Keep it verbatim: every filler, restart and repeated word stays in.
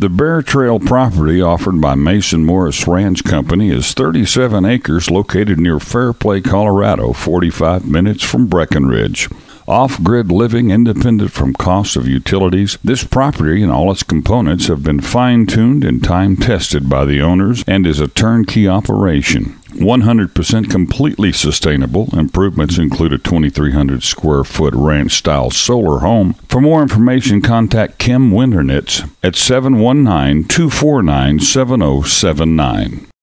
The Bear Trail property offered by Mason Morris Ranch Company is thirty-seven acres located near Fairplay, Colorado, forty-five minutes from Breckenridge. Off-grid living independent from cost of utilities, this property and all its components have been fine-tuned and time-tested by the owners and is a turnkey operation. one hundred percent completely sustainable. Improvements include a twenty-three hundred square foot ranch-style solar home. For more information, contact Kim Winternitz at seven one nine, two four nine, seven zero seven nine.